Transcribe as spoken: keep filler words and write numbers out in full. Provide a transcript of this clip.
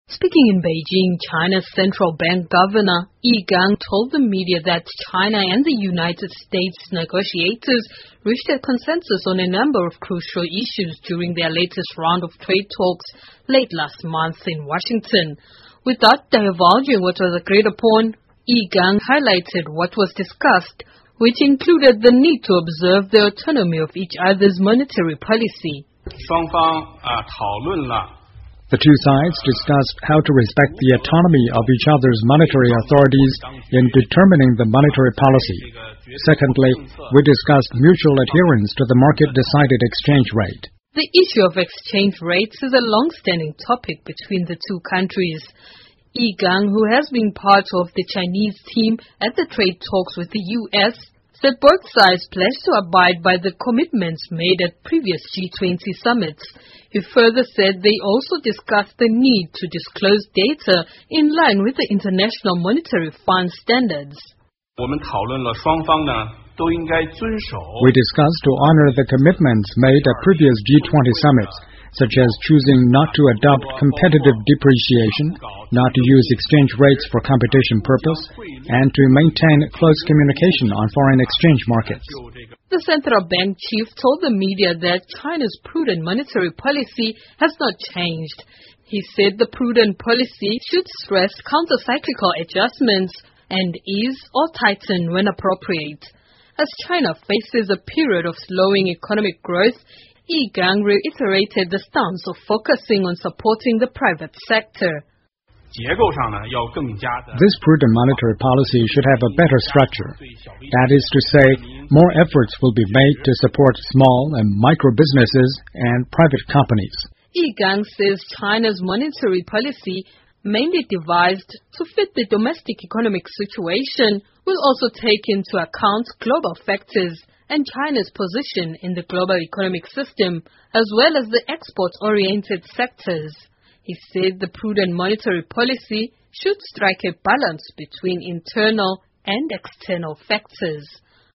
Speaking in Beijing, China's central bank governor Yi Gang told the media that China and the United States negotiators reached a consensus on a number of crucial issues during their latest round of trade talks late last month in Washington. Without divulging what was agreed upon, Yi Gang highlighted what was discussed, which included the need to observe the autonomy of each other's monetary policy. 双方啊讨论了 The two sides discussed how to respect the autonomy of each other's monetary authorities in determining the monetary policy. Secondly, we discussed mutual adherence to the market-decided exchange rate. The issue of exchange rates is a long-standing topic between the two countries. Yi Gang, who has been part of the Chinese team at the trade talks with the U S, said both sides pledged to abide by the commitments made at previous G twenty summits. He further said they also discussed the need to disclose data in line with the International Monetary Fund standards. 我们讨论了双方呢都应该遵守 We discussed to honor the commitments made at previous G twenty summits, such as choosing not to adopt competitive depreciation, not to use exchange rates for competition purpose, and to maintain close communication on foreign exchange markets. The central bank chief told the media that China's prudent monetary policy has not changed. He said the prudent policy should stress counter-cyclical adjustments and ease or tighten when appropriate. As China faces a period of slowing economic growth, Yi Gang reiterated the stance of focusing on supporting the private sector. 结构上呢要更加的 This prudent monetary policy should have a better structure. That is to say, more efforts will be made to support small and micro businesses and private companies. Yi Gang says China's monetary policy, mainly devised to fit the domestic economic situation, will also take into account global factors and China's position in the global economic system, as well as the export-oriented sectors. He said the prudent monetary policy should strike a balance between internal and external factors.